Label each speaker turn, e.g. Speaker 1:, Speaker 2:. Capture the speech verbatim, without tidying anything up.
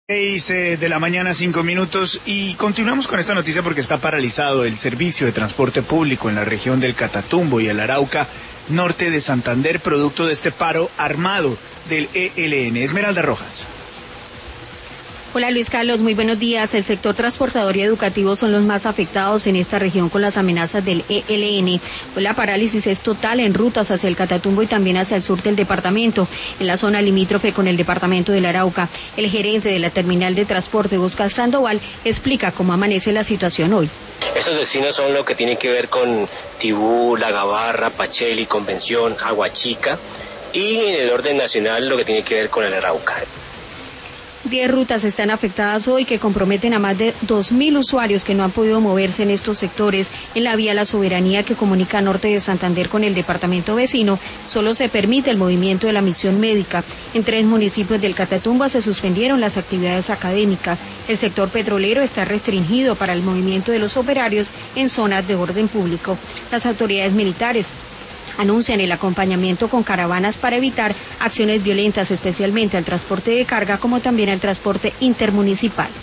Speaker 1: Seis eh, de la mañana, cinco minutos, y continuamos con esta noticia porque está paralizado el servicio de transporte público en la región del Catatumbo y el Arauca, norte de Santander, producto de este paro armado del E L N. Esmeralda Rojas.
Speaker 2: Hola Luis Carlos, muy buenos días. El sector transportador y educativo son los más afectados en esta región con las amenazas del E L N. Pues la parálisis es total en rutas hacia el Catatumbo y también hacia el sur del departamento, en la zona limítrofe con el departamento del Arauca. El gerente de la terminal de transporte, Oscar Sandoval, explica cómo amanece la situación hoy.
Speaker 3: Estos destinos son lo que tiene que ver con Tibú, La Gabarra, Pacheli, Convención, Aguachica, y en el orden nacional lo que tiene que ver con el Arauca.
Speaker 2: Diez rutas están afectadas hoy que comprometen a más de dos mil usuarios que no han podido moverse en estos sectores. En la vía La Soberanía que comunica norte de Santander con el departamento vecino, solo se permite el movimiento de la misión médica. En tres municipios del Catatumbo se suspendieron las actividades académicas. El sector petrolero está restringido para el movimiento de los operarios en zonas de orden público. Las autoridades militares anuncian el acompañamiento con caravanas para evitar acciones violentas, especialmente al transporte de carga como también al transporte intermunicipal.